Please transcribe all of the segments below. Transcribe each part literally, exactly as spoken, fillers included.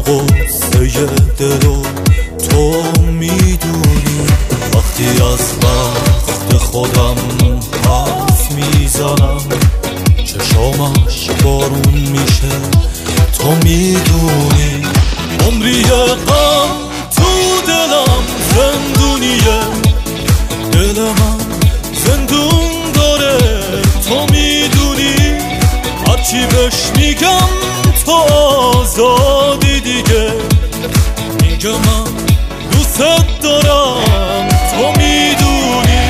غصه دلو تو میدونی. وقتی از وقت خودم حرف میزنم چشامش بارون میشه تو میدونی. عمری غم تو دلم زندونیه، دل من زندون داره تو میدونی. هرچی بهش میگم تو آزادی دیگه، میگم من دوست دارم تو میدونی.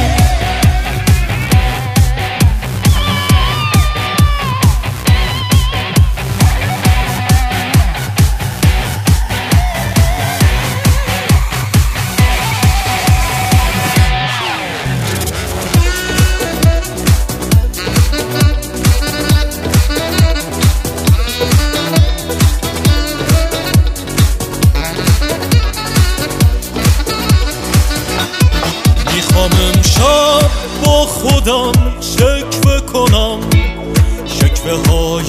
میخوام امشب با خودم شکوه کنم، شکوه های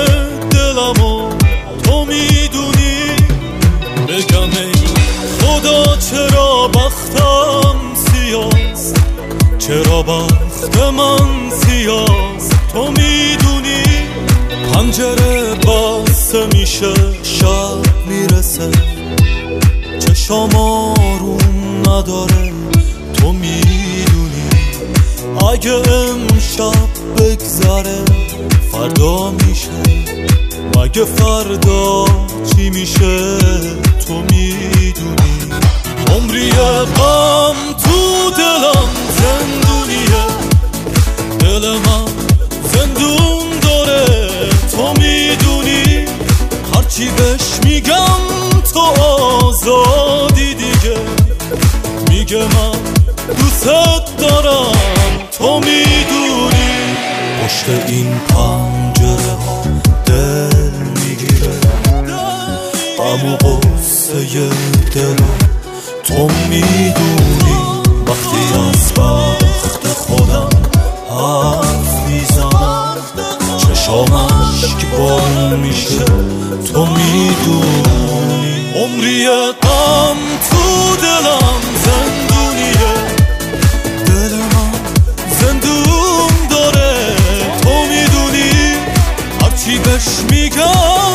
دلمو تو میدونی. بگم ای خدا چرا بختم سیاست، چرا بخت من سیاست تو میدونی. پنجره بسته میشه شب میرسه، چشام آروم نداره تو میدونی. اگه امشب بگذره فردا میشه، مگه فردا چی میشه تو میدونی. عمری غم تو دلم زندونیه، دل من زندون داره تو میدونی. هرچی بهش میگم تو آزادی دیگه، میگه من دوست دارم تو میدونی. پشت این پنجره ها دل میگیره، غم و غصه دل تو میدونی. وقتی از بخت خودم حرف میزنم چشامش که بارون میشه تو میدونی. عمری غم تو دلم زندونیه، دل من زندون داره تو میدونی. هرچی بهش میگم